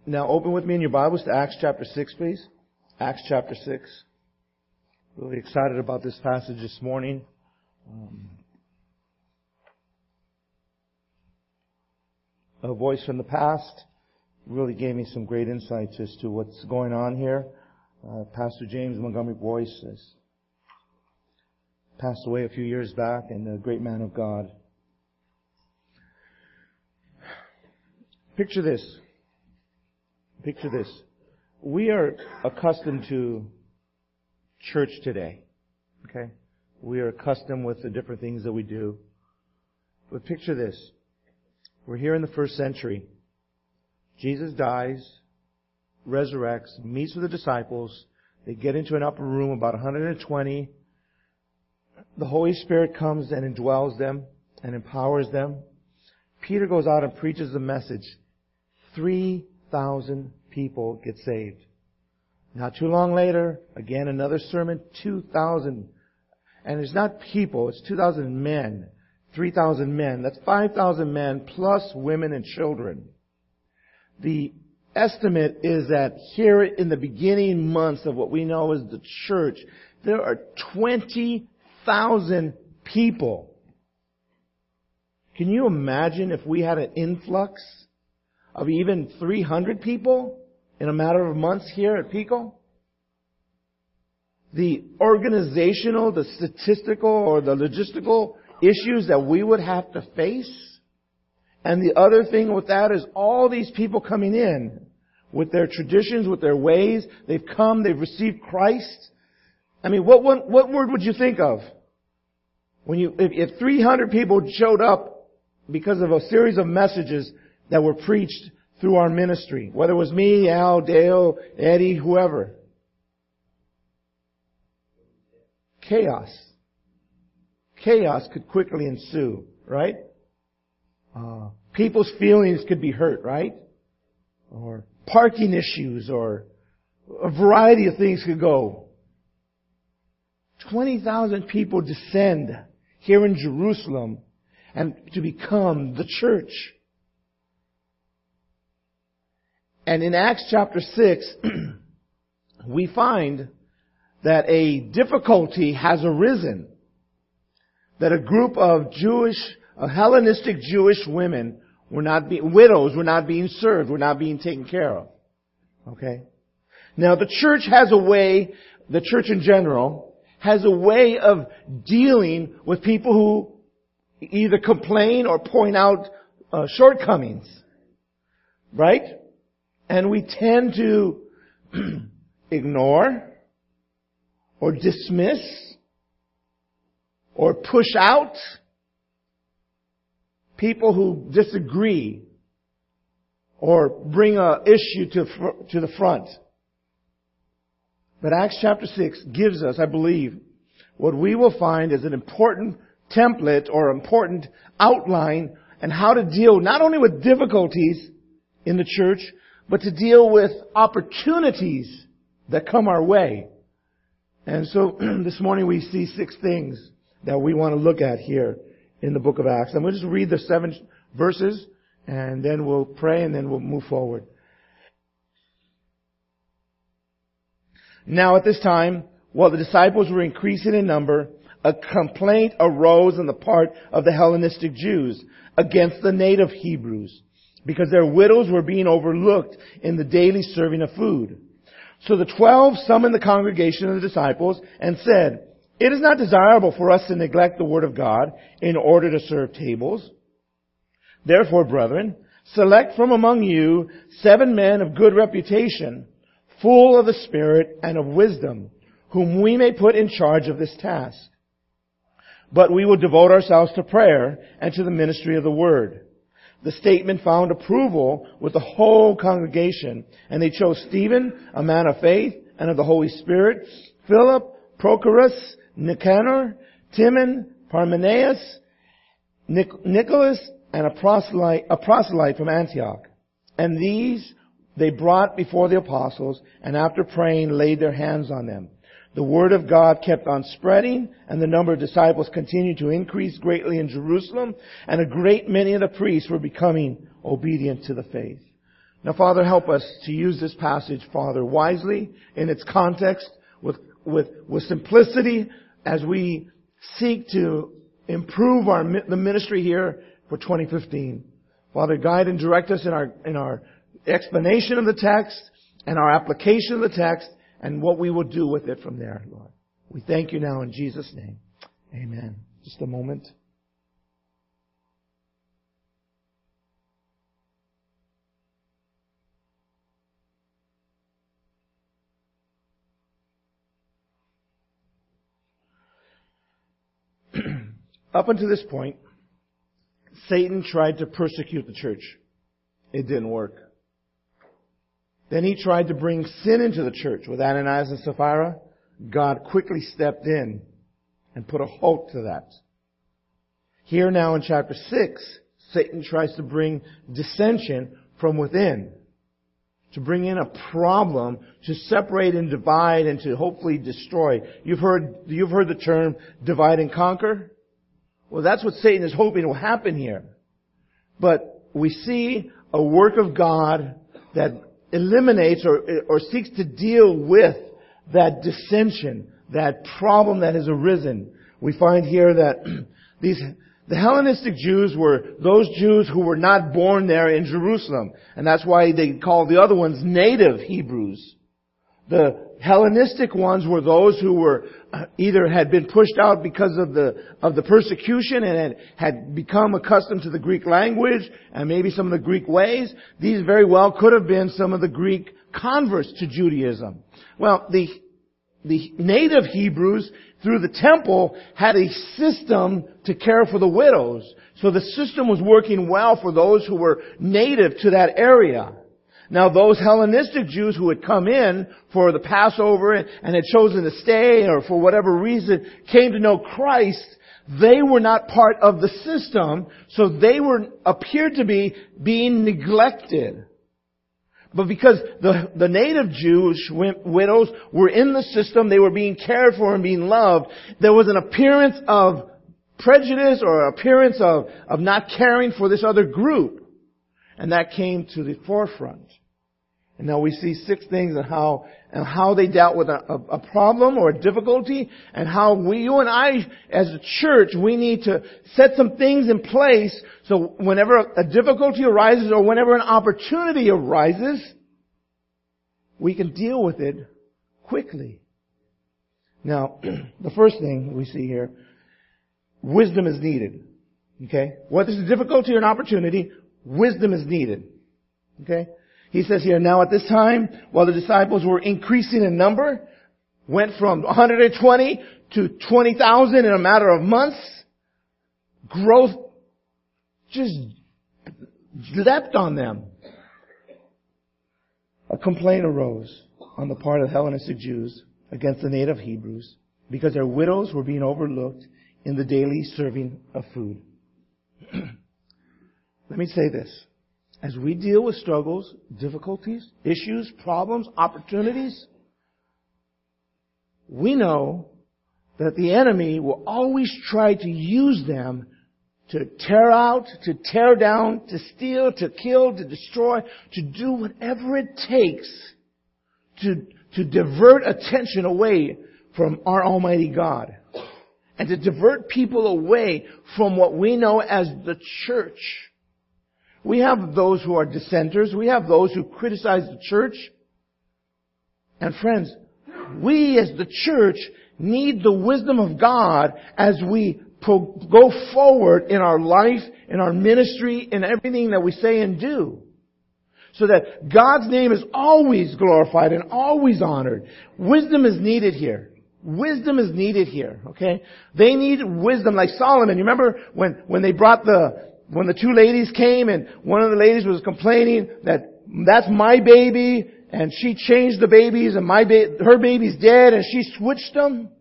Now open with me in your Bibles to Acts chapter 6, please. Acts chapter 6. Really excited about this passage this morning. A voice from the past really gave me some great insights as to what's going on here. Pastor James Montgomery Boyce has passed away a few years back, and a great man of God. Picture this. Picture this. We are accustomed to church today. Okay? We are accustomed with the different things that we do. But picture this. We're here in the first century. Jesus dies, resurrects, meets with the disciples. They get into an upper room, about 120. The Holy Spirit comes and indwells them and empowers them. Peter goes out and preaches the message. 3,000 people get saved. Not too long later, again another sermon, 2,000. And it's not people, it's 2,000 men. 3,000 men. That's 5,000 men plus women and children. The estimate is that here in the beginning months of what we know as the church, there are 20,000 people. Can you imagine if we had an influx of even 300 people in a matter of months here at Pico? The organizational, the statistical, or the logistical issues that we would have to face. And the other thing with that is all these people coming in with their traditions, with their ways. They've come, they've received Christ. I mean, what word would you think of? If 300 people showed up because of a series of messages that were preached through our ministry, whether it was me, Al, Dale, Eddie, whoever. Chaos. Chaos could quickly ensue, right? People's feelings could be hurt, right? Or parking issues, or a variety of things could go. 20,000 people descend here in Jerusalem and to become the church. And in Acts chapter 6, we find that a difficulty has arisen. That a group of Hellenistic Jewish women widows were not being served, were not being taken care of. Okay? Now the church the church in general, has a way of dealing with people who either complain or point out shortcomings. Right? And we tend to ignore or dismiss or push out people who disagree or bring an issue to the front. But Acts chapter 6 gives us, I believe, what we will find is an important template or important outline on how to deal not only with difficulties in the church, but to deal with opportunities that come our way. And so this morning we see 6 things that we want to look at here in the book of Acts. I'm going to just read the 7 verses, and then we'll pray, and then we'll move forward. Now at this time, while the disciples were increasing in number, a complaint arose on the part of the Hellenistic Jews against the native Hebrews, because their widows were being overlooked in the daily serving of food. So the 12 summoned the congregation of the disciples and said, "It is not desirable for us to neglect the word of God in order to serve tables. Therefore, brethren, select from among you 7 men of good reputation, full of the Spirit and of wisdom, whom we may put in charge of this task. But we will devote ourselves to prayer and to the ministry of the word." The statement found approval with the whole congregation, and they chose Stephen, a man of faith and of the Holy Spirit, Philip, Prochorus, Nicanor, Timon, Parmenas, Nicholas, and a proselyte from Antioch. And these they brought before the apostles, and after praying laid their hands on them. The word of God kept on spreading, and the number of disciples continued to increase greatly in Jerusalem, and a great many of the priests were becoming obedient to the faith. Now, Father, help us to use this passage, Father, wisely in its context, with simplicity, as we seek to improve the ministry here for 2015. Father, guide and direct us in our explanation of the text and our application of the text and what we will do with it from there, Lord. We thank you now in Jesus' name. Amen. Just a moment. Up until this point, Satan tried to persecute the church. It didn't work. Then he tried to bring sin into the church with Ananias and Sapphira. God quickly stepped in and put a halt to that. Here now in chapter 6, Satan tries to bring dissension from within, to bring in a problem, to separate and divide and to hopefully destroy. You've heard the term divide and conquer? Well, that's what Satan is hoping will happen here. But we see a work of God that eliminates or seeks to deal with that dissension, that problem that has arisen. We find here that the Hellenistic Jews were those Jews who were not born there in Jerusalem. And that's why they call the other ones native Hebrews. The Hellenistic ones were those who were either had been pushed out because of the persecution and had become accustomed to the Greek language and maybe some of the Greek ways. These very well could have been some of the Greek converts to Judaism. Well, the native Hebrews through the temple had a system to care for the widows. So the system was working well for those who were native to that area. Now those Hellenistic Jews who had come in for the Passover and had chosen to stay or for whatever reason came to know Christ, they were not part of the system, so they appeared to be being neglected. But because the native Jewish widows were in the system, they were being cared for and being loved, there was an appearance of prejudice or appearance of not caring for this other group. And that came to the forefront. And now we see 6 things on how they dealt with a problem or a difficulty, and how you and I, as a church, we need to set some things in place so whenever a difficulty arises or whenever an opportunity arises, we can deal with it quickly. Now, the first thing we see here, wisdom is needed. Okay? Whether it's a difficulty or an opportunity, wisdom is needed. Okay? He says here, now at this time, while the disciples were increasing in number, went from 120 to 20,000 in a matter of months, growth just leapt on them. A complaint arose on the part of Hellenistic Jews against the native Hebrews because their widows were being overlooked in the daily serving of food. Let me say this. As we deal with struggles, difficulties, issues, problems, opportunities, we know that the enemy will always try to use them to tear out, to tear down, to steal, to kill, to destroy, to do whatever it takes to divert attention away from our Almighty God. And to divert people away from what we know as the church. We have those who are dissenters. We have those who criticize the church. And friends, we as the church need the wisdom of God as we go forward in our life, in our ministry, in everything that we say and do. So that God's name is always glorified and always honored. Wisdom is needed here. Wisdom is needed here, okay? They need wisdom like Solomon. You remember when they brought when the 2 ladies came and one of the ladies was complaining that that's my baby and she changed the babies and her baby's dead and she switched them?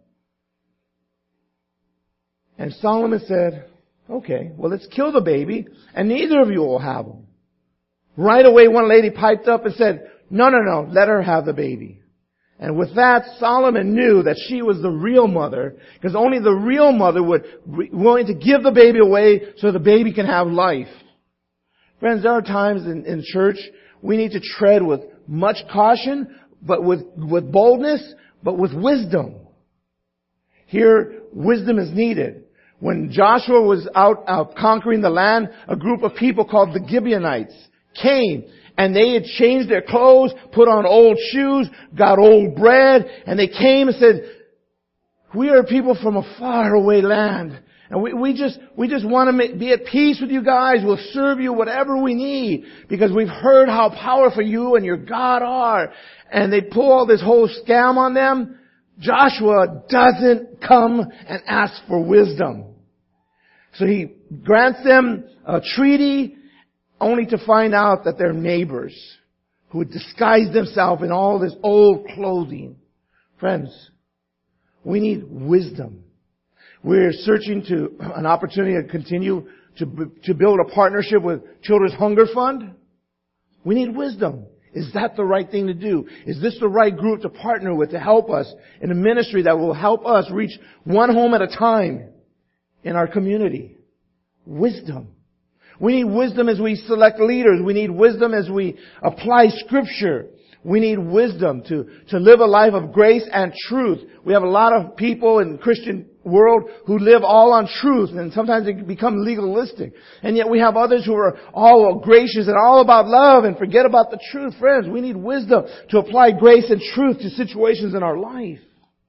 And Solomon said, okay, well let's kill the baby and neither of you will have them. Right away one lady piped up and said, no, let her have the baby. And with that, Solomon knew that she was the real mother, because only the real mother would be willing to give the baby away so the baby can have life. Friends, there are times in church We need to tread with much caution, but with boldness, but with wisdom. Here, wisdom is needed. When Joshua was out conquering the land, a group of people called the Gibeonites came, and they had changed their clothes, put on old shoes, got old bread, and they came and said, "We are people from a faraway land. And we just want to be at peace with you guys. We'll serve you whatever we need because we've heard how powerful you and your God are." And they pull all this whole scam on them. Joshua doesn't come and ask for wisdom. So he grants them a treaty only to find out that they're neighbors who had disguised themselves in all this old clothing. Friends, we need wisdom. We're searching to an opportunity to continue to build a partnership with Children's Hunger Fund. We need wisdom. Is that the right thing to do? Is this the right group to partner with to help us in a ministry that will help us reach one home at a time in our community? Wisdom. We need wisdom as we select leaders. We need wisdom as we apply Scripture. We need wisdom to live a life of grace and truth. We have a lot of people in the Christian world who live all on truth, and sometimes they become legalistic. And yet we have others who are all gracious and all about love and forget about the truth. Friends, we need wisdom to apply grace and truth to situations in our life.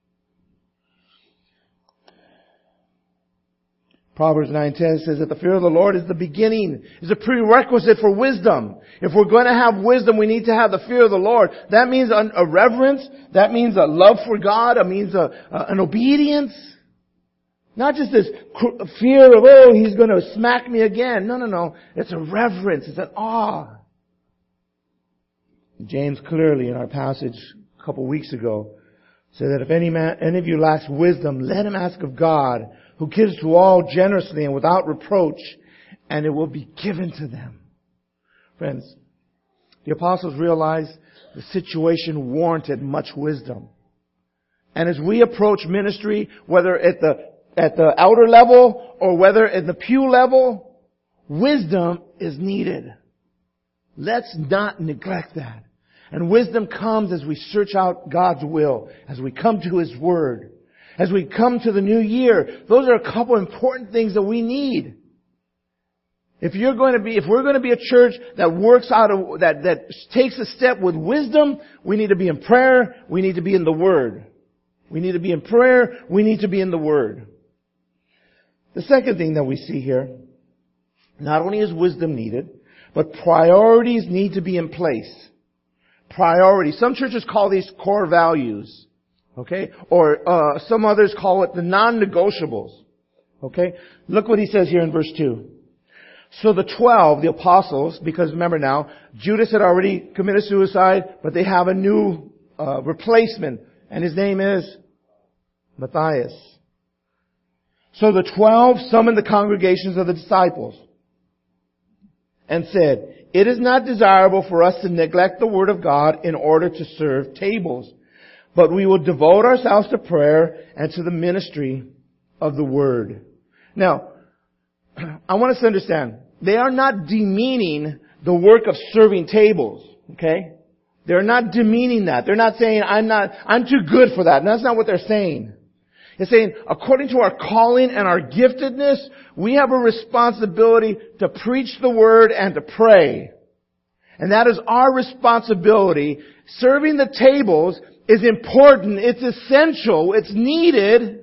Proverbs 9:10 says that the fear of the Lord is the beginning, is a prerequisite for wisdom. If we're going to have wisdom, we need to have the fear of the Lord. That means a reverence. That means a love for God. It means an obedience. Not just this fear of, oh, he's going to smack me again. No. It's a reverence. It's an awe. James clearly in our passage a couple weeks ago said that if any of you lacks wisdom, let him ask of God, who gives to all generously and without reproach, and it will be given to them. Friends, the apostles realized the situation warranted much wisdom. And as we approach ministry, whether at the outer level or whether at the pew level, wisdom is needed. Let's not neglect that. And wisdom comes as we search out God's will, as we come to His Word. As we come to the new year, those are a couple important things that we need. If we're going to be a church that works out of, that takes a step with wisdom, we need to be in prayer, we need to be in the Word. We need to be in prayer, we need to be in the Word. The second thing that we see here, not only is wisdom needed, but priorities need to be in place. Priorities. Some churches call these core values. Okay? Or some others call it the non-negotiables. Okay? Look what he says here in verse 2. So the 12, the apostles, because remember now, Judas had already committed suicide, but they have a new replacement, and his name is Matthias. So the 12 summoned the congregations of the disciples and said, "It is not desirable for us to neglect the word of God in order to serve tables, but we will devote ourselves to prayer and to the ministry of the word." Now, I want us to understand, they are not demeaning the work of serving tables, okay? They're not demeaning that. They're not saying, I'm too good for that. And that's not what they're saying. It's saying, according to our calling and our giftedness, we have a responsibility to preach the word and to pray. And that is our responsibility. Serving the tables is important. It's essential. It's needed.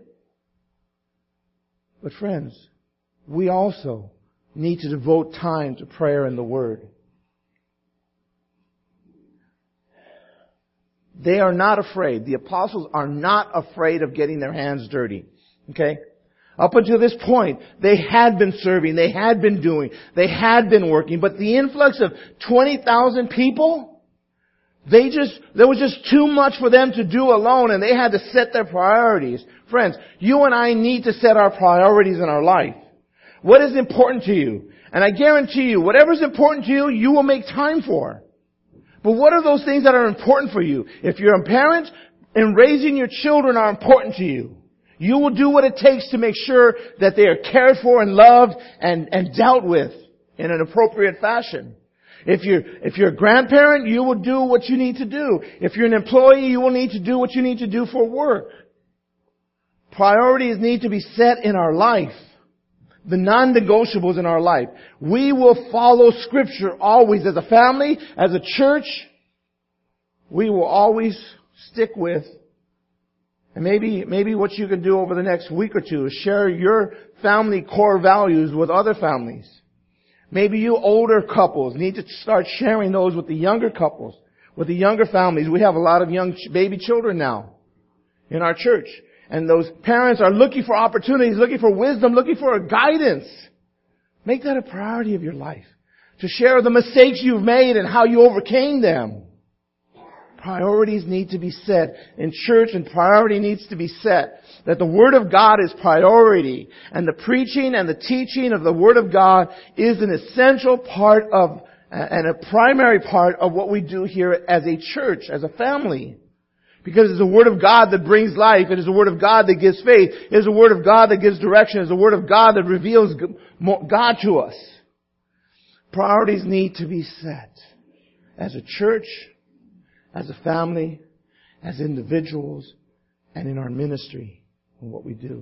But friends, we also need to devote time to prayer and the Word. They are not afraid. The apostles are not afraid of getting their hands dirty. Okay? Up until this point, they had been serving, they had been doing, they had been working, but the influx of 20,000 people, there was just too much for them to do alone, and they had to set their priorities. Friends, you and I need to set our priorities in our life. What is important to you? And I guarantee you, whatever's important to you, you will make time for. But what are those things that are important for you? If you're a parent and raising your children are important to you, you will do what it takes to make sure that they are cared for and loved and dealt with in an appropriate fashion. If you're a grandparent, you will do what you need to do. If you're an employee, you will need to do what you need to do for work. Priorities need to be set in our life. The non-negotiables in our life. We will follow Scripture always as a family, as a church. We will always stick with. And maybe what you can do over the next week or two is share your family core values with other families. Maybe you older couples need to start sharing those with the younger couples, with the younger families. We have a lot of young baby children now in our church. And those parents are looking for opportunities, looking for wisdom, looking for guidance. Make that a priority of your life. To share the mistakes you've made and how you overcame them. Priorities need to be set in church, and priority needs to be set that the Word of God is priority. And the preaching and the teaching of the Word of God is an essential part of, and a primary part of what we do here as a church, as a family. Because it's the Word of God that brings life. It is the Word of God that gives faith. It is the Word of God that gives direction. It is the Word of God that reveals God to us. Priorities need to be set. As a church, as a family, as individuals, and in our ministry and what we do.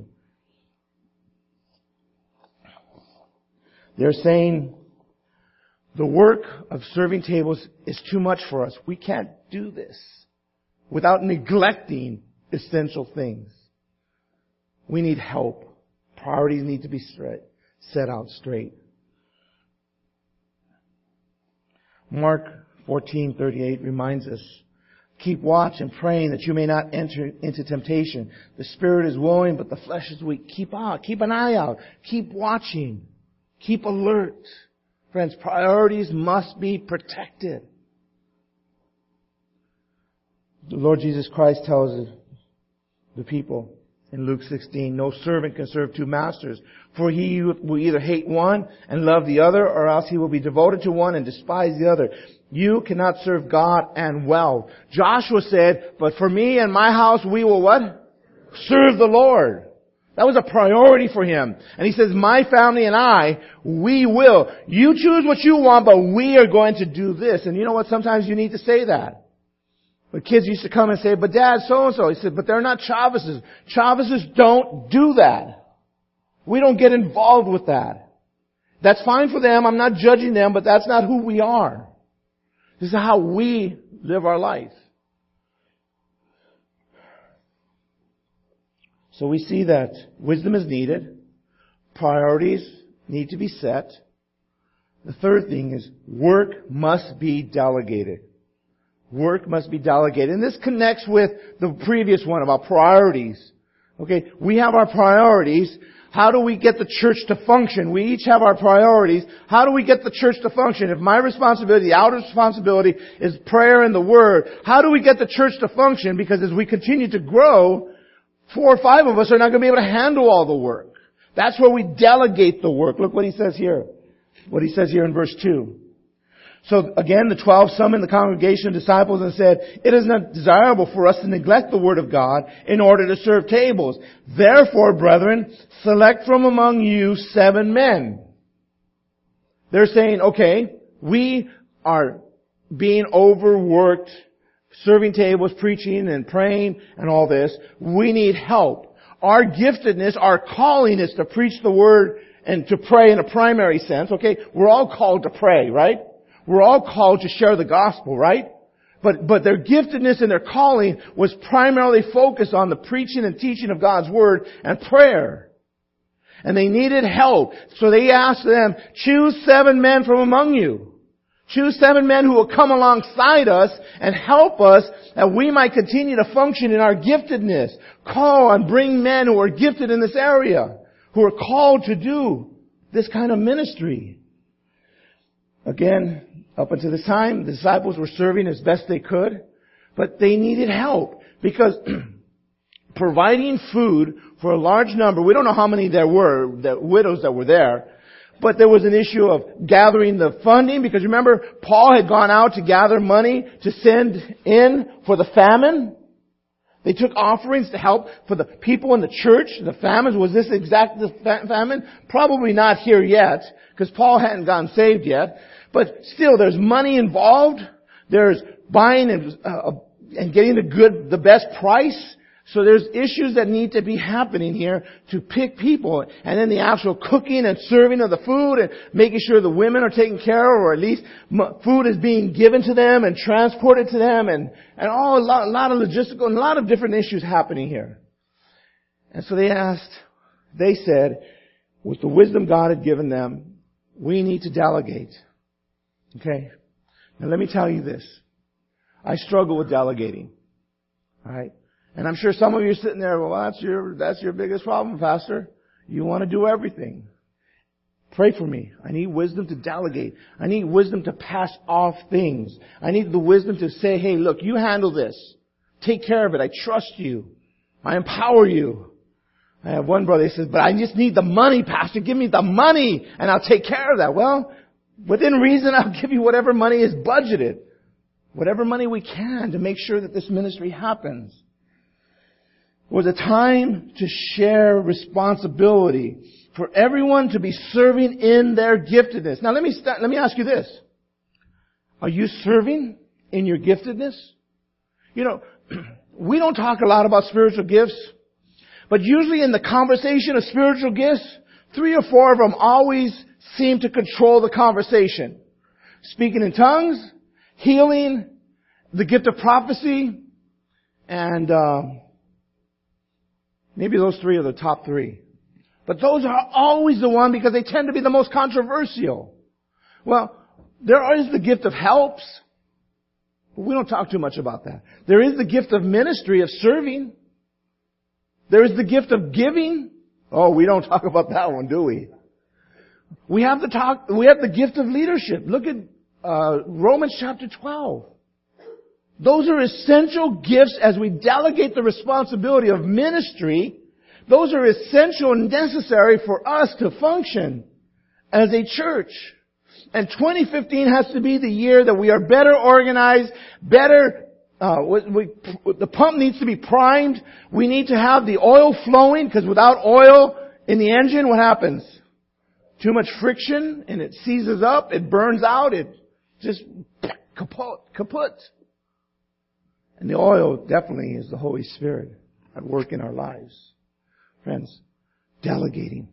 They're saying the work of serving tables is too much for us. We can't do this without neglecting essential things. We need help. Priorities need to be set out straight. Mark 14:38 reminds us, keep watch and praying that you may not enter into temptation. The spirit is willing, but the flesh is weak. Keep an eye out. Keep watching. Keep alert. Friends, priorities must be protected. The Lord Jesus Christ tells the people in Luke 16, no servant can serve two masters, for he will either hate one and love the other, or else he will be devoted to one and despise the other. You cannot serve God and wealth. Joshua said, but for me and my house, we will what? Serve the Lord. That was a priority for him. And he says, my family and I, we will. You choose what you want, but we are going to do this. And you know what? Sometimes you need to say that. But kids used to come and say, but Dad, so-and-so. He said, but they're not Chavises. Chavises don't do that. We don't get involved with that. That's fine for them. I'm not judging them, but that's not who we are. This is how we live our life. So we see that wisdom is needed. Priorities need to be set. The third thing is work must be delegated. Work must be delegated. And this connects with the previous one about priorities. Okay, we have our priorities. How do we get the church to function? We each have our priorities. How do we get the church to function? If my responsibility, the outer responsibility, is prayer and the Word, how do we get the church to function? Because as we continue to grow, 4 or 5 of us are not going to be able to handle all the work. That's where we delegate the work. Look what he says here. What he says here in verse 2. So again, the 12 summoned the congregation of disciples and said, it is not desirable for us to neglect the Word of God in order to serve tables. Therefore, brethren, select from among you 7 men. They're saying, okay, we are being overworked, serving tables, preaching and praying and all this. We need help. Our giftedness, our calling is to preach the Word and to pray in a primary sense. Okay, we're all called to pray, right? We're all called to share the gospel, right? But their giftedness and their calling was primarily focused on the preaching and teaching of God's Word and prayer. And they needed help. So they asked them, choose 7 men from among you. Choose 7 men who will come alongside us and help us that we might continue to function in our giftedness. Call and bring men who are gifted in this area, who are called to do this kind of ministry. Again, up until this time, the disciples were serving as best they could, but they needed help because providing food for a large number, we don't know how many there were, the widows that were there, but there was an issue of gathering the funding because remember, Paul had gone out to gather money to send in for the famine. They took offerings to help for the people in the church, the famines. Was this exact the famine? Probably not here yet, because Paul hadn't gotten saved yet. But still, there's money involved. There's buying and getting the best price. So there's issues that need to be happening here to pick people. And then the actual cooking and serving of the food and making sure the women are taken care of, or at least food is being given to them and transported to them, and a lot of logistical and a lot of different issues happening here. And so they said, with the wisdom God had given them, we need to delegate. Okay? Now let me tell you this. I struggle with delegating. Alright? And I'm sure some of you are sitting there, well, that's your biggest problem, Pastor. You want to do everything. Pray for me. I need wisdom to delegate. I need wisdom to pass off things. I need the wisdom to say, hey, look, you handle this. Take care of it. I trust you. I empower you. I have one brother, he says, but I just need the money, Pastor. Give me the money and I'll take care of that. Well, within reason, I'll give you whatever money is budgeted. Whatever money we can to make sure that this ministry happens. It was a time to share responsibility for everyone to be serving in their giftedness. Now let me ask you this. Are you serving in your giftedness? You know, we don't talk a lot about spiritual gifts, but usually in the conversation of spiritual gifts, 3 or 4 of them always seem to control the conversation. Speaking in tongues, healing, the gift of prophecy, and maybe those 3 are the top 3. But those are always the one because they tend to be the most controversial. Well, there is the gift of helps. But we don't talk too much about that. There is the gift of ministry, of serving. There is the gift of giving. Oh, we don't talk about that one, do we? We have the gift of leadership. Look at Romans chapter 12. Those are essential gifts as we delegate the responsibility of ministry. Those are essential and necessary for us to function as a church. And 2015 has to be the year that we are better organized, better, the pump needs to be primed. We need to have the oil flowing, because without oil in the engine, what happens? Too much friction and it seizes up, it burns out, it just kaput. And the oil definitely is the Holy Spirit at work in our lives. Friends, delegating.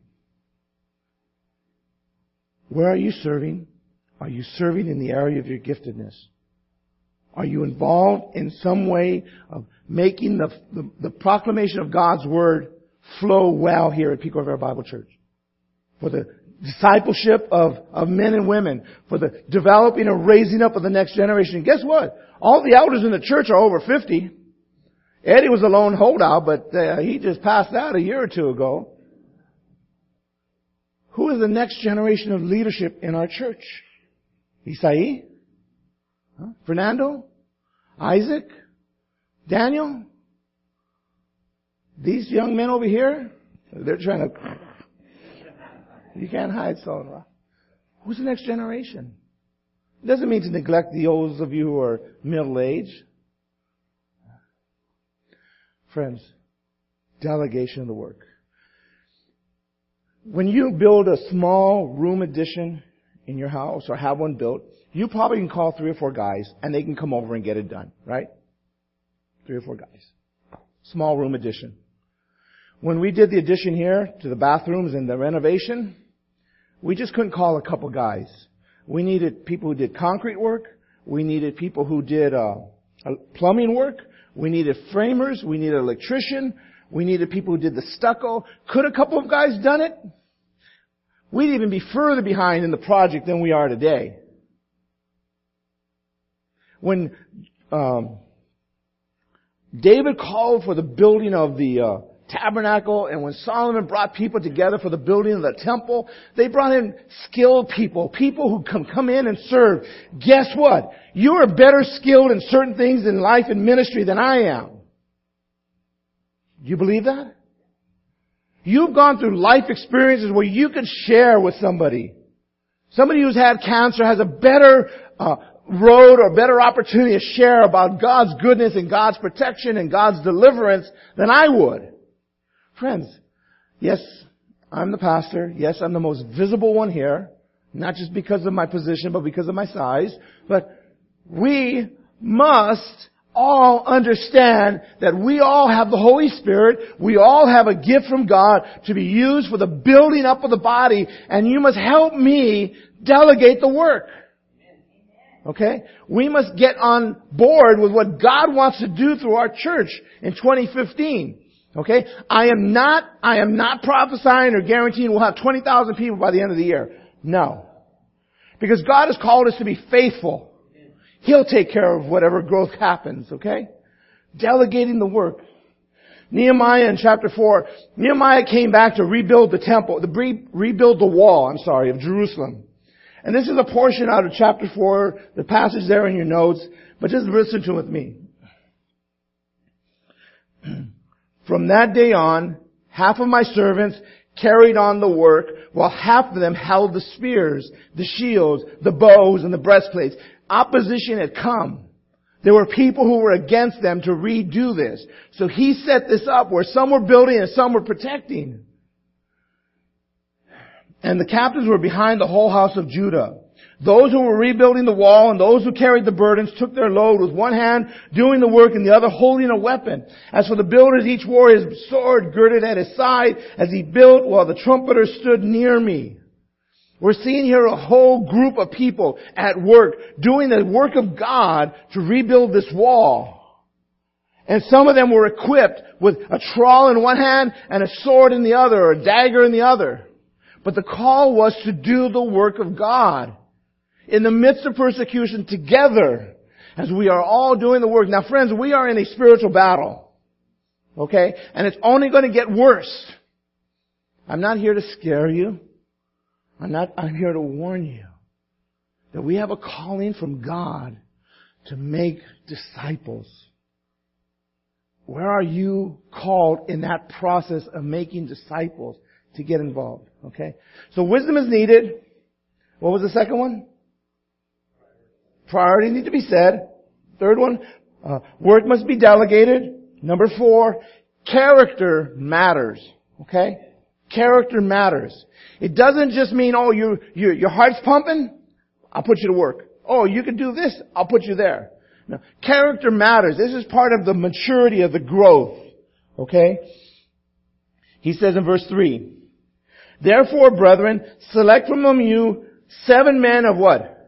Where are you serving? Are you serving in the area of your giftedness? Are you involved in some way of making the proclamation of God's Word flow well here at Pico Rivera Bible Church? For the discipleship of men and women. For the developing and raising up of the next generation. And guess what? All the elders in the church are over 50. Eddie was a lone holdout, but he just passed out a year or 2 ago. Who is the next generation of leadership in our church? Isai? Fernando? Isaac? Daniel? These young men over here? They're trying to... You can't hide, so who's the next generation? It doesn't mean to neglect those of you who are middle-aged. Friends, delegation of the work. When you build a small room addition in your house or have one built, you probably can call 3 or 4 guys and they can come over and get it done, right? 3 or 4 guys. Small room addition. When we did the addition here to the bathrooms and the renovation, we just couldn't call a couple guys. We needed people who did concrete work. We needed people who did plumbing work. We needed framers. We needed an electrician. We needed people who did the stucco. Could a couple of guys done it? We'd even be further behind in the project than we are today. When David called for the building of the tabernacle, and when Solomon brought people together for the building of the temple, they brought in skilled people who come in and serve. Guess what? You are better skilled in certain things in life and ministry than I am. Do you believe that? You've gone through life experiences where you could share with somebody. Somebody who's had cancer has a better road or better opportunity to share about God's goodness and God's protection and God's deliverance than I would. Friends, yes, I'm the pastor. Yes, I'm the most visible one here. Not just because of my position, but because of my size. But we must all understand that we all have the Holy Spirit. We all have a gift from God to be used for the building up of the body. And you must help me delegate the work. Okay? We must get on board with what God wants to do through our church in 2015. Okay? I am not prophesying or guaranteeing we'll have 20,000 people by the end of the year. No. Because God has called us to be faithful. He'll take care of whatever growth happens, okay? Delegating the work. Nehemiah in chapter 4, Nehemiah came back to rebuild the temple, rebuild the wall, of Jerusalem. And this is a portion out of chapter 4, the passage there in your notes, but just listen to it with me. From that day on, half of my servants carried on the work, while half of them held the spears, the shields, the bows, and the breastplates. Opposition had come. There were people who were against them to redo this. So he set this up where some were building and some were protecting. And the captains were behind the whole house of Judah. Those who were rebuilding the wall and those who carried the burdens took their load with one hand doing the work and the other holding a weapon. As for the builders, each wore his sword girded at his side as he built while the trumpeters stood near me. We're seeing here a whole group of people at work doing the work of God to rebuild this wall. And some of them were equipped with a trowel in one hand and a sword in the other, or a dagger in the other. But the call was to do the work of God in the midst of persecution together as we are all doing the work. Now friends, we are in a spiritual battle. Okay? And it's only going to get worse. I'm not here to scare you. I'm here to warn you that we have a calling from God to make disciples. Where are you called in that process of making disciples to get involved? Okay? So wisdom is needed. What was the second one? Priorities need to be said. Third one, work must be delegated. Number 4, character matters. Okay? Character matters. It doesn't just mean, oh, your heart's pumping, I'll put you to work. Oh, you can do this, I'll put you there. No, character matters. This is part of the maturity of the growth. Okay? He says in verse 3, therefore, brethren, select from among you 7 men of what?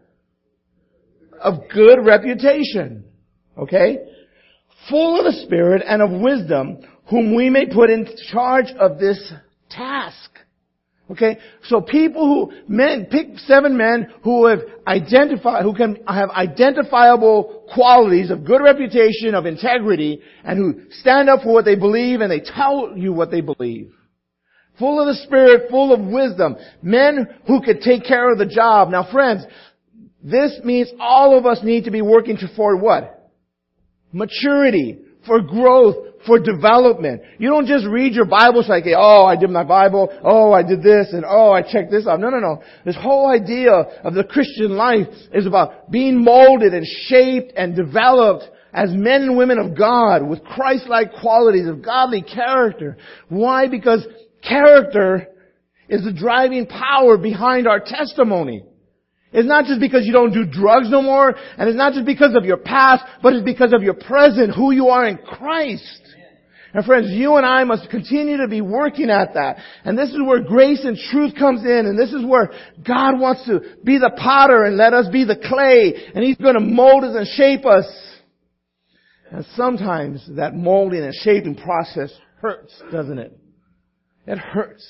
Of good reputation. Okay? Full of the Spirit and of wisdom, whom we may put in charge of this task. Okay? So pick 7 men who can have identifiable qualities of good reputation, of integrity, and who stand up for what they believe and they tell you what they believe. Full of the Spirit, full of wisdom. Men who could take care of the job. Now friends, this means all of us need to be working for what? Maturity, for growth, for development. You don't just read your Bible like, oh, I did my Bible, oh, I did this, and oh, I checked this off. No. This whole idea of the Christian life is about being molded and shaped and developed as men and women of God with Christ-like qualities of godly character. Why? Because character is the driving power behind our testimony. It's not just because you don't do drugs no more, and it's not just because of your past, but it's because of your present, who you are in Christ. And friends, you and I must continue to be working at that. And this is where grace and truth comes in, and this is where God wants to be the potter and let us be the clay, and He's going to mold us and shape us. And sometimes that molding and shaping process hurts, doesn't it? It hurts.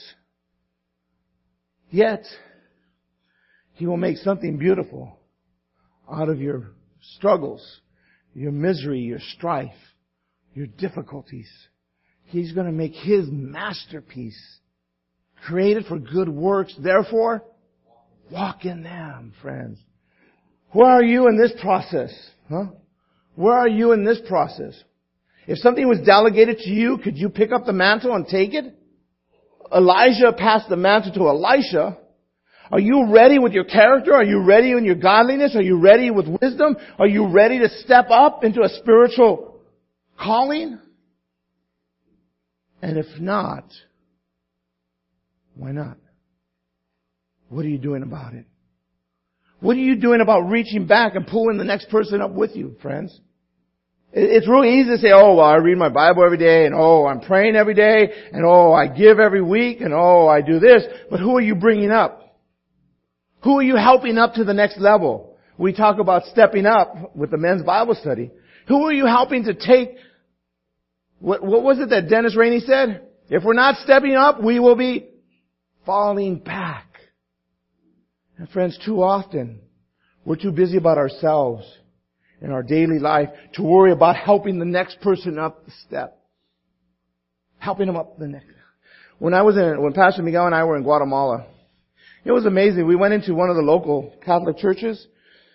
Yet, He will make something beautiful out of your struggles, your misery, your strife, your difficulties. He's going to make His masterpiece, created for good works. Therefore, walk in them, friends. Where are you in this process? Where are you in this process? If something was delegated to you, could you pick up the mantle and take it? Elijah passed the mantle to Elisha. Are you ready with your character? Are you ready in your godliness? Are you ready with wisdom? Are you ready to step up into a spiritual calling? And if not, why not? What are you doing about it? What are you doing about reaching back and pulling the next person up with you, friends? It's really easy to say, oh, well, I read my Bible every day, and oh, I'm praying every day, and oh, I give every week, and oh, I do this. But who are you bringing up? Who are you helping up to the next level? We talk about stepping up with the men's Bible study. Who are you helping to take? What was it that Dennis Rainey said? If we're not stepping up, we will be falling back. And friends, too often, we're too busy about ourselves in our daily life to worry about helping the next person up the step. Helping them up the next. When Pastor Miguel and I were in Guatemala, it was amazing. We went into one of the local Catholic churches.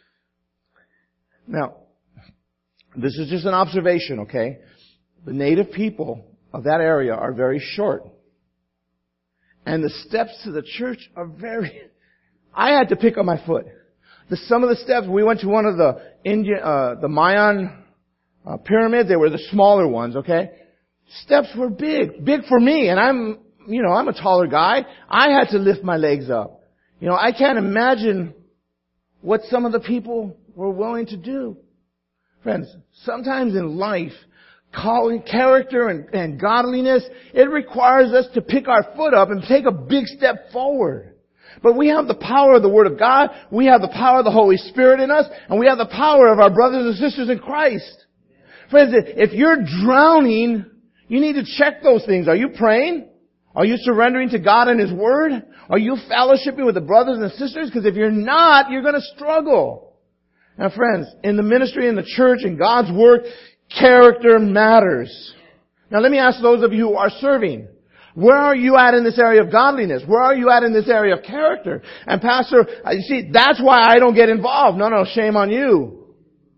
Now, this is just an observation, okay? The native people of that area are very short. And the steps to the church are I had to pick up my foot. Some of the steps, we went to one of the Mayan pyramids. They were the smaller ones, okay? Steps were big for me. And I'm a taller guy. I had to lift my legs up. I can't imagine what some of the people were willing to do. Friends, sometimes in life, calling, character, and godliness, it requires us to pick our foot up and take a big step forward. But we have the power of the Word of God, we have the power of the Holy Spirit in us, and we have the power of our brothers and sisters in Christ. Friends, if you're drowning, you need to check those things. Are you praying? Are you surrendering to God and His Word? Are you fellowshipping with the brothers and sisters? Because if you're not, you're going to struggle. Now friends, in the ministry, in the church, in God's work, character matters. Now let me ask those of you who are serving. Where are you at in this area of godliness? Where are you at in this area of character? And Pastor, you see, that's why I don't get involved. No, shame on you.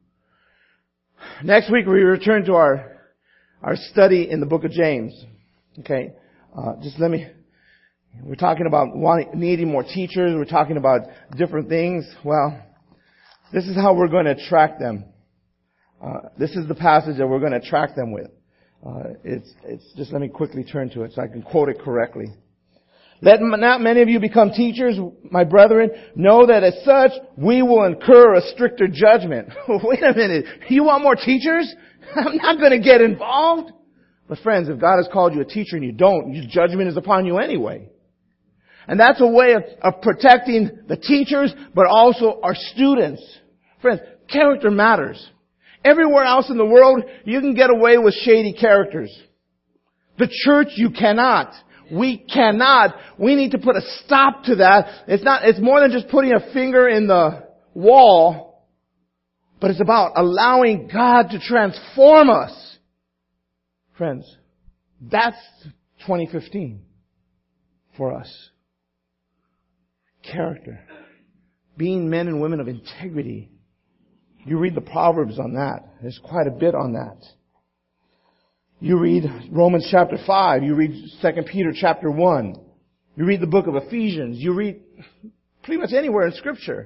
Next week we return to our study in the book of James. Okay? We're talking about needing more teachers. We're talking about different things. Well, this is how we're going to attract them. This is the passage that we're going to attract them with. Just let me quickly turn to it so I can quote it correctly. Let not many of you become teachers, my brethren. Know that as such, we will incur a stricter judgment. Wait a minute. You want more teachers? I'm not going to get involved. But friends, if God has called you a teacher and you don't, His judgment is upon you anyway. And that's a way of protecting the teachers, but also our students. Friends, character matters. Everywhere else in the world, you can get away with shady characters. The church, you cannot. We cannot. We need to put a stop to that. It's more than just putting a finger in the wall, but it's about allowing God to transform us. Friends, that's 2015 for us. Character. Being men and women of integrity. You read the Proverbs on that. There's quite a bit on that. You read Romans chapter 5. You read 2 Peter chapter 1. You read the book of Ephesians. You read pretty much anywhere in Scripture.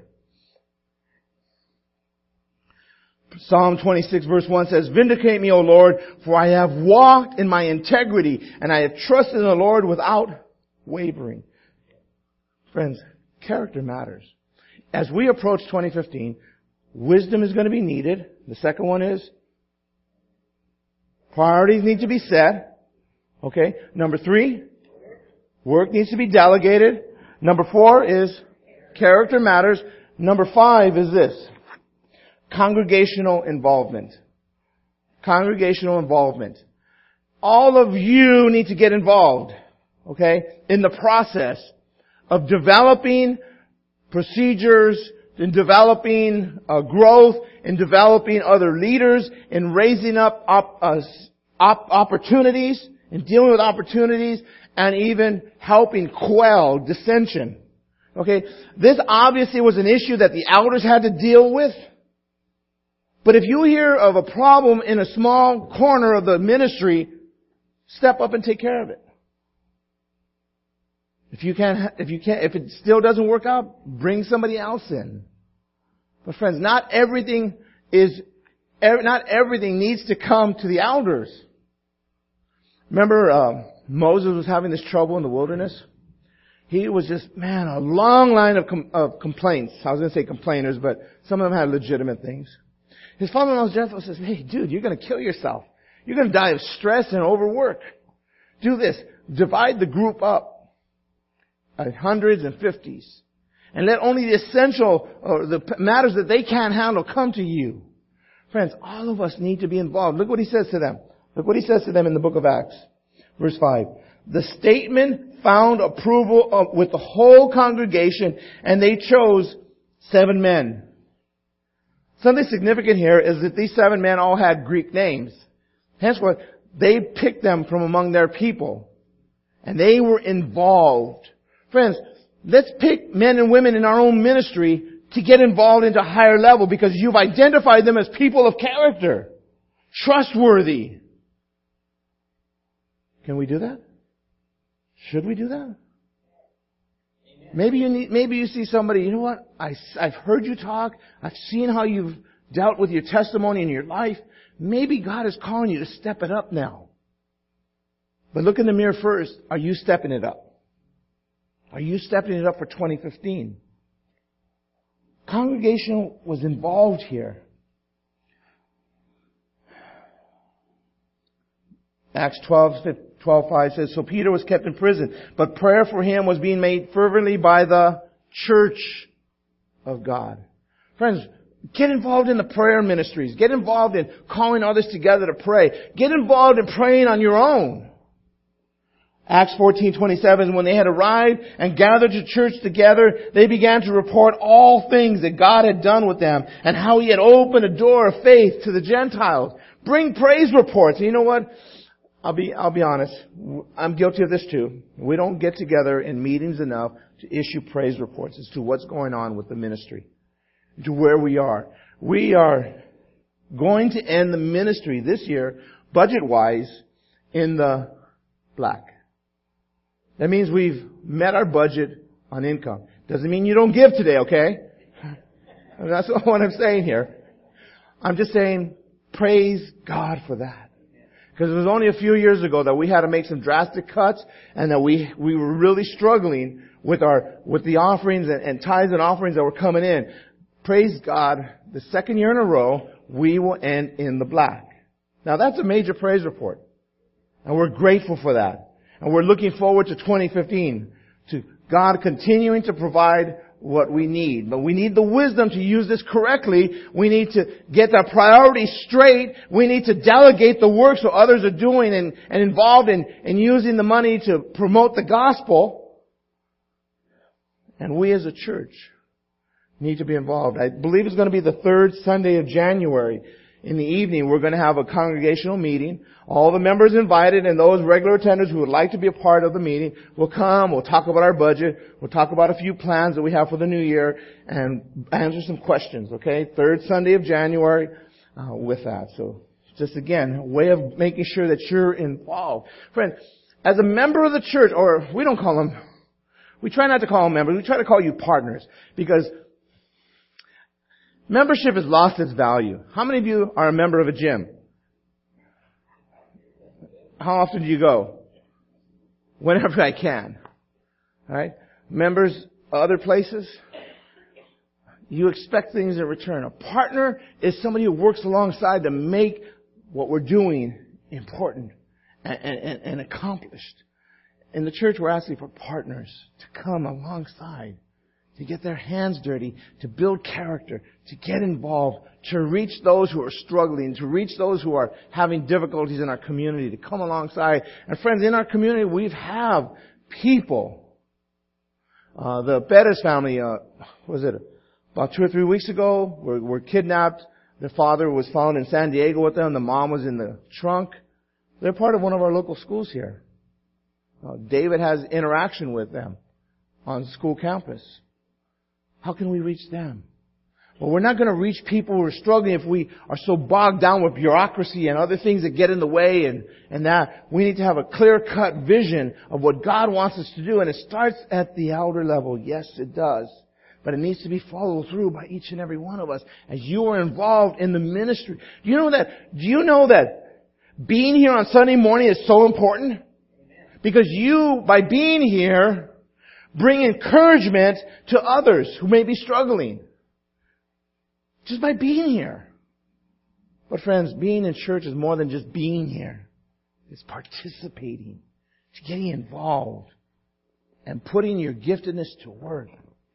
Psalm 26 verse 1 says, Vindicate me, O Lord, for I have walked in my integrity, and I have trusted in the Lord without wavering. Friends, character matters. As we approach 2015, wisdom is going to be needed. The second one is priorities need to be set. Okay. Number 3, work needs to be delegated. Number 4 is character matters. Number 5 is this. Congregational involvement. Congregational involvement. All of you need to get involved. Okay. In the process of developing procedures, in developing growth, in developing other leaders, in raising up opportunities, in dealing with opportunities, and even helping quell dissension. Okay, this obviously was an issue that the elders had to deal with. But if you hear of a problem in a small corner of the ministry, step up and take care of it. If it still doesn't work out, bring somebody else in. But friends, not everything needs to come to the elders. Remember, Moses was having this trouble in the wilderness? He was just, a long line of complaints. I was going to say complainers, but some of them had legitimate things. His father-in-law Jethro says, hey, dude, you're going to kill yourself. You're going to die of stress and overwork. Do this. Divide the group up at hundreds and fifties. And let only the essential, or the matters that they can't handle come to you. Friends, all of us need to be involved. Look what he says to them. Look what he says to them in the book of Acts. Verse 5. The statement found approval with the whole congregation, and they chose 7 men. Something significant here is that these 7 men all had Greek names. Henceforth, they picked them from among their people. And they were involved. Friends, let's pick men and women in our own ministry to get involved into a higher level because you've identified them as people of character. Trustworthy. Can we do that? Should we do that? Maybe you see somebody, you know what? I've heard you talk. I've seen how you've dealt with your testimony in your life. Maybe God is calling you to step it up now. But look in the mirror first. Are you stepping it up? Are you stepping it up for 2015? Congregation was involved here. Acts 12:5 says, so Peter was kept in prison, but prayer for him was being made fervently by the church of God. Friends, get involved in the prayer ministries. Get involved in calling others together to pray. Get involved in praying on your own. Acts 14:27, when they had arrived and gathered to church together, they began to report all things that God had done with them and how He had opened a door of faith to the Gentiles. Bring praise reports. And you know what? I'll be honest. I'm guilty of this too. We don't get together in meetings enough to issue praise reports as to what's going on with the ministry, to where we are. We are going to end the ministry this year, budget-wise, in the black. That means we've met our budget on income. Doesn't mean you don't give today, okay? That's what I'm saying here. I'm just saying, praise God for that. Because it was only a few years ago that we had to make some drastic cuts and that we were really struggling with the offerings and tithes and offerings that were coming in. Praise God, the second year in a row, we will end in the black. Now that's a major praise report. And we're grateful for that. And we're looking forward to 2015, to God continuing to provide what we need. But we need the wisdom to use this correctly. We need to get our priorities straight. We need to delegate the work so others are doing and involved in using the money to promote the gospel. And we as a church need to be involved. I believe it's going to be the third Sunday of January. In the evening, we're going to have a congregational meeting. All the members invited and those regular attenders who would like to be a part of the meeting will come. We'll talk about our budget. We'll talk about a few plans that we have for the new year and answer some questions, okay? Third Sunday of January with that. So just again, a way of making sure that you're involved. Friend, as a member of the church, or we try not to call them members. We try to call you partners because membership has lost its value. How many of you are a member of a gym? How often do you go? Whenever I can. Alright? Members, other places, you expect things in return. A partner is somebody who works alongside to make what we're doing important and accomplished. In the church, we're asking for partners to come alongside, to get their hands dirty, to build character, to get involved, to reach those who are struggling, to reach those who are having difficulties in our community, to come alongside. And friends, in our community, we have people. The Perez family, about 2 or 3 weeks ago, were kidnapped. The father was found in San Diego with them. The mom was in the trunk. They're part of one of our local schools here. David has interaction with them on school campus. How can we reach them? Well, we're not going to reach people who are struggling if we are so bogged down with bureaucracy and other things that get in the way and that. We need to have a clear-cut vision of what God wants us to do. And it starts at the elder level. Yes, it does. But it needs to be followed through by each and every one of us as you are involved in the ministry. Do you know that being here on Sunday morning is so important? Because you, by being here, bring encouragement to others who may be struggling. Just by being here. But friends, being in church is more than just being here. It's participating. It's getting involved. And putting your giftedness to work.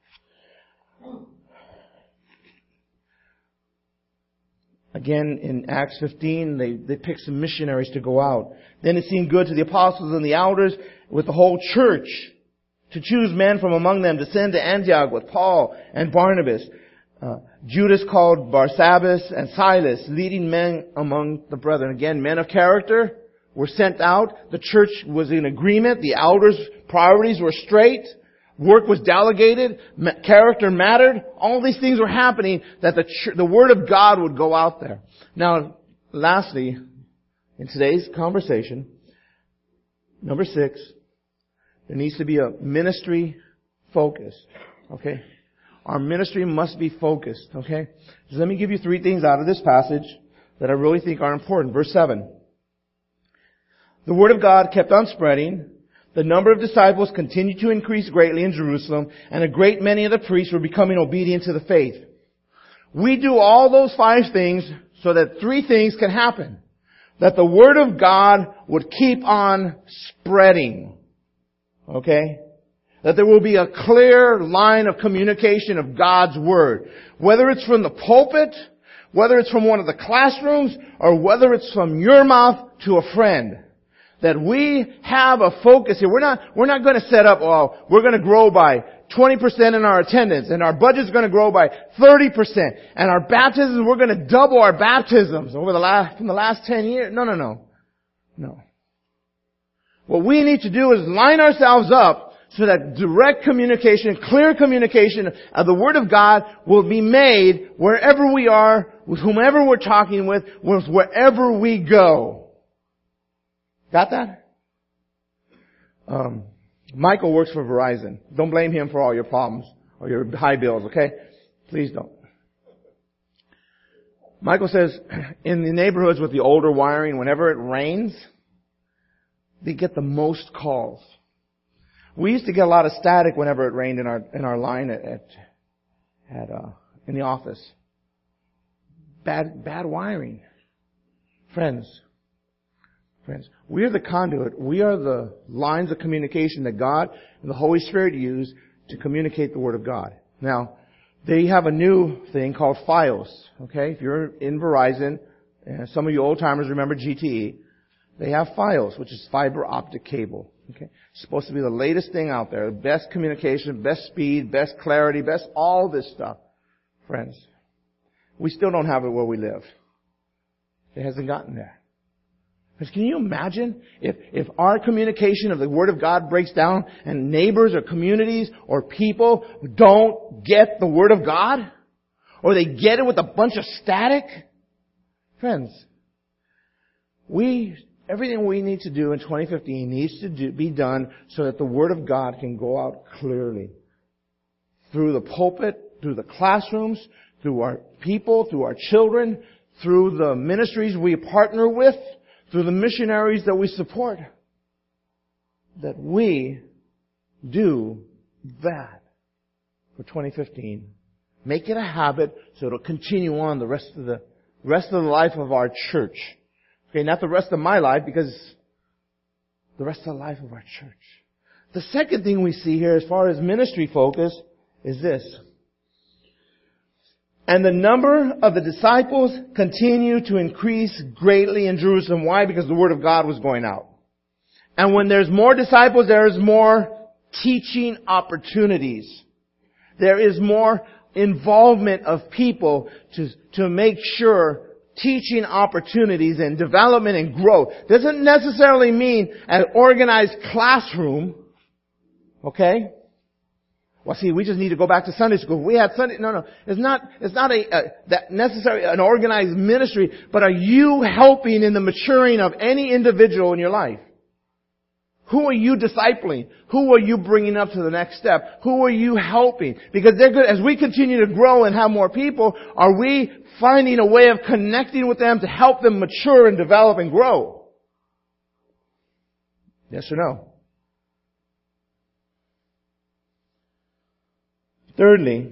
Again, in Acts 15, they picked some missionaries to go out. Then it seemed good to the apostles and the elders with the whole church to choose men from among them to send to Antioch with Paul and Barnabas. Judas called Barsabbas and Silas, leading men among the brethren. Again, men of character were sent out. The church was in agreement. The elders' priorities were straight. Work was delegated. Character mattered. All these things were happening that the Word of God would go out there. Now, lastly, in today's conversation, number 6, there needs to be a ministry focus. Okay? Our ministry must be focused, okay? So let me give you 3 things out of this passage that I really think are important. Verse 7. The word of God kept on spreading. The number of disciples continued to increase greatly in Jerusalem, and a great many of the priests were becoming obedient to the faith. We do all those 5 things so that 3 things can happen. That the word of God would keep on spreading. Okay? That there will be a clear line of communication of God's Word. Whether it's from the pulpit, whether it's from one of the classrooms, or whether it's from your mouth to a friend. That we have a focus here. We're not going to set up, we're going to grow by 20% in our attendance, and our budget's going to grow by 30%, and our baptisms, we're going to double our baptisms from the last 10 years. No. What we need to do is line ourselves up so that direct communication, clear communication of the Word of God will be made wherever we are, with whomever we're talking with wherever we go. Got that? Michael works for Verizon. Don't blame him for all your problems or your high bills, okay? Please don't. Michael says, in the neighborhoods with the older wiring, whenever it rains, they get the most calls. We used to get a lot of static whenever it rained in our line in the office. Bad wiring. Friends, we are the conduit. We are the lines of communication that God and the Holy Spirit use to communicate the Word of God. Now, they have a new thing called Fios. Okay, if you're in Verizon, some of you old timers remember GTE. They have Fios, which is fiber optic cable. Okay, it's supposed to be the latest thing out there, the best communication, best speed, best clarity, best all this stuff. Friends, we still don't have it where we live. It hasn't gotten there. Because can you imagine if our communication of the Word of God breaks down and neighbors or communities or people don't get the Word of God? Or they get it with a bunch of static? Friends, everything we need to do in 2015 needs to be done so that the Word of God can go out clearly. Through the pulpit, through the classrooms, through our people, through our children, through the ministries we partner with, through the missionaries that we support. That we do that for 2015. Make it a habit so it'll continue on the rest of the life of our church. Okay, not the rest of my life, because the rest of the life of our church. The second thing we see here as far as ministry focus is this. And the number of the disciples continued to increase greatly in Jerusalem. Why? Because the Word of God was going out. And when there's more disciples, there is more teaching opportunities. There is more involvement of people to make sure teaching opportunities and development and growth. Doesn't necessarily mean an organized classroom. Okay? Well, see, we just need to go back to Sunday school. We had Sunday. No. It's not that necessary, an organized ministry, but are you helping in the maturing of any individual in your life? Who are you discipling? Who are you bringing up to the next step? Who are you helping? Because they're good. As we continue to grow and have more people, are we finding a way of connecting with them to help them mature and develop and grow? Yes or no? Thirdly,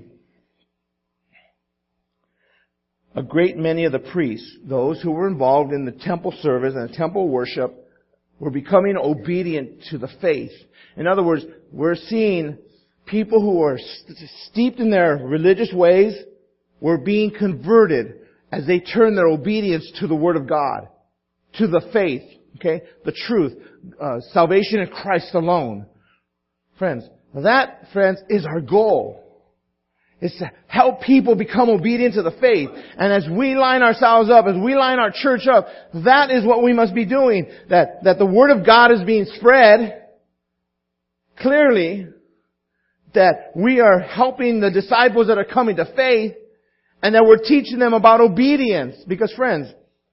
a great many of the priests, those who were involved in the temple service and the temple worship, were becoming obedient to the faith. In other words, we're seeing people who are steeped in their religious ways were being converted as they turn their obedience to the Word of God, to the faith, okay, the truth, salvation in Christ alone. Friends, is our goal. It's to help people become obedient to the faith. And as we line ourselves up, as we line our church up, that is what we must be doing. That the Word of God is being spread clearly. That we are helping the disciples that are coming to faith. And that we're teaching them about obedience. Because friends,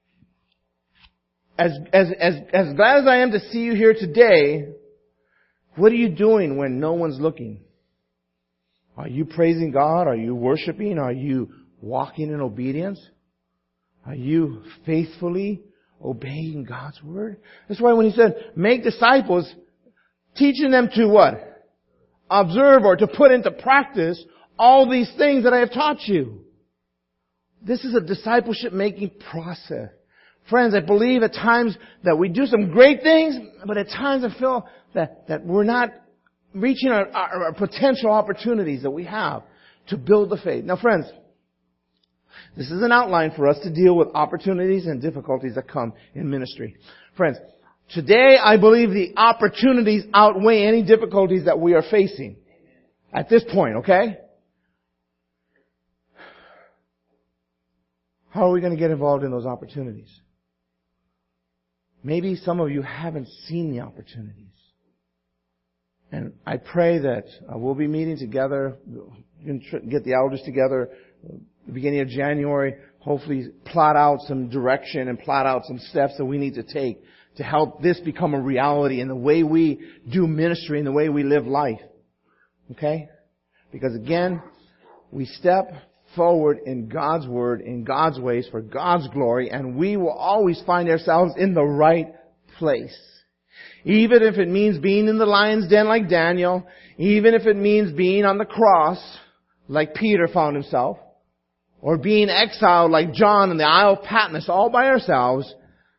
as glad as I am to see you here today, what are you doing when no one's looking? Are you praising God? Are you worshiping? Are you walking in obedience? Are you faithfully obeying God's Word? That's why when He said, make disciples, teaching them to what? Observe or to put into practice all these things that I have taught you. This is a discipleship making process. Friends, I believe at times that we do some great things, but at times I feel that we're not reaching our potential opportunities that we have to build the faith. Now friends, this is an outline for us to deal with opportunities and difficulties that come in ministry. Friends, today I believe the opportunities outweigh any difficulties that we are facing. At this point, okay? How are we going to get involved in those opportunities? Maybe some of you haven't seen the opportunities. And I pray that we'll be meeting together, get the elders together the beginning of January, hopefully plot out some direction and plot out some steps that we need to take to help this become a reality in the way we do ministry and the way we live life. Okay? Because again, we step forward in God's Word, in God's ways, for God's glory, and we will always find ourselves in the right place. Even if it means being in the lion's den like Daniel, even if it means being on the cross like Peter found himself, or being exiled like John in the Isle of Patmos all by ourselves,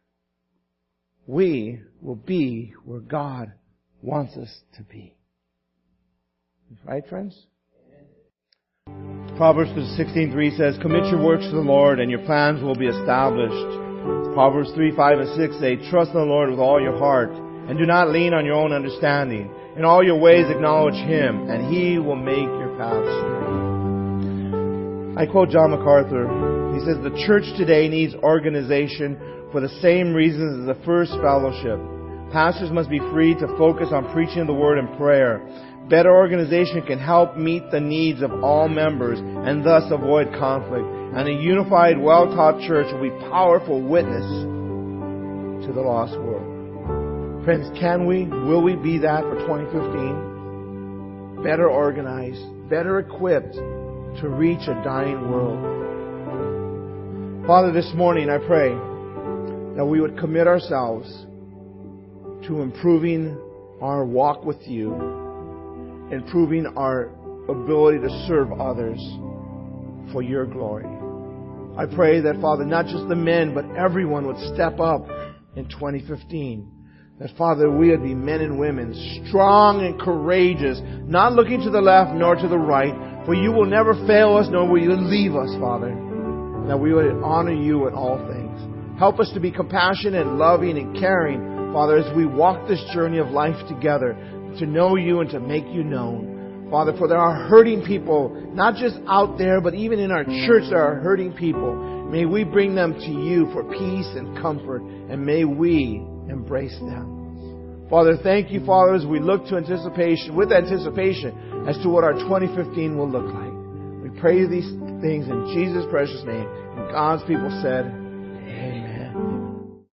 we will be where God wants us to be. Right, friends? Proverbs 16:3 says, commit your works to the Lord and your plans will be established. Proverbs 3:5 and 6 say, trust in the Lord with all your heart and do not lean on your own understanding. In all your ways acknowledge Him and He will make your paths straight. I quote John MacArthur. He says, the church today needs organization for the same reasons as the first fellowship. Pastors must be free to focus on preaching the Word and prayer. Better organization can help meet the needs of all members and thus avoid conflict. And a unified, well-taught church will be a powerful witness to the lost world. Friends, will we be that for 2015? Better organized, better equipped to reach a dying world. Father, this morning I pray that we would commit ourselves to improving our walk with You, improving our ability to serve others for Your glory. I pray that, Father, not just the men, but everyone would step up in 2015. That, Father, we would be men and women, strong and courageous, not looking to the left nor to the right, for You will never fail us, nor will You leave us, Father. And that we would honor You in all things. Help us to be compassionate, loving, and caring, Father, as we walk this journey of life together, to know You and to make You known. Father, for there are hurting people, not just out there, but even in our church there are hurting people. May we bring them to You for peace and comfort, and may we embrace them. Father, thank you, Father, as we look to with anticipation as to what our 2015 will look like. We pray these things in Jesus' precious name. And God's people said,